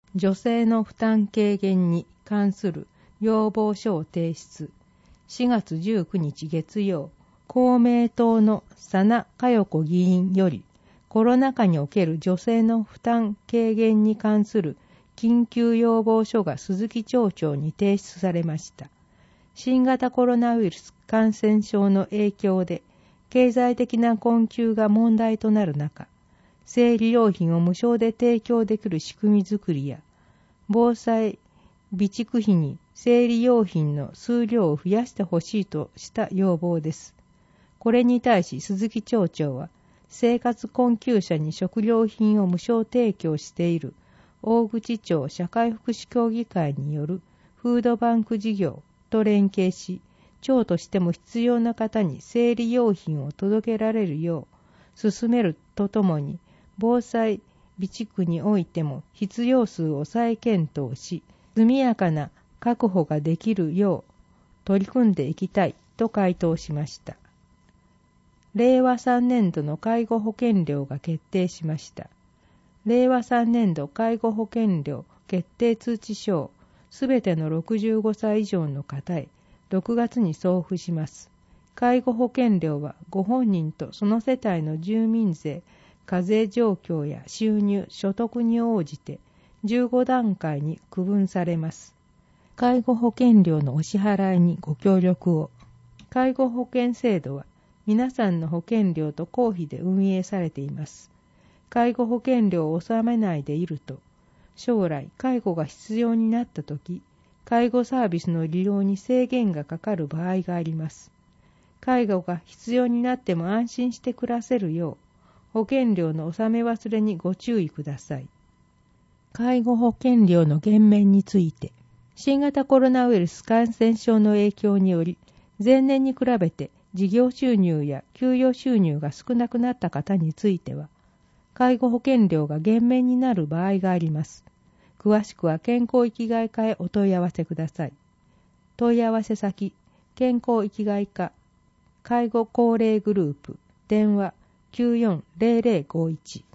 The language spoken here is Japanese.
女性の負担軽減に関する要望書を提出。4月19日月曜、公明党の佐名佳代子議員より、コロナ禍における女性の負担軽減に関する緊急要望書が鈴木町長に提出されました。新型コロナウイルス感染症の影響で、経済的な困窮が問題となる中、生理用品を無償で提供できる仕組みづくりや、防災備蓄費に生理用品の数量を増やしてほしいとした要望です。これに対し鈴木町長は、生活困窮者に食料品を無償提供している大口町社会福祉協議会によるフードバンク事業と連携し、町としても必要な方に生理用品を届けられるよう進めるとともに、防災備蓄においても必要数を再検討し、速やかな確保ができるよう取り組んでいきたいと回答しました。令和3年度の介護保険料が決定しました。令和3年度介護保険料決定通知書をすべての65歳以上の方へ6月に送付します。介護保険料はご本人とその世帯の住民税、課税状況や収入、所得に応じて15段階に区分されます。介護保険料のお支払いにご協力を。介護保険制度は皆さんの保険料と公費で運営されています。介護保険料を納めないでいると、将来介護が必要になったとき、介護サービスの利用に制限がかかる場合があります。介護が必要になっても安心して暮らせるよう、保険料の納め忘れにご注意ください。介護保険料の減免について、新型コロナウイルス感染症の影響により、前年に比べて事業収入や給与収入が少なくなった方については、介護保険料が減免になる場合があります。詳しくは健康生きがい課へお問い合わせください。問い合わせ先、健康生きがい課、介護高齢グループ、電話940051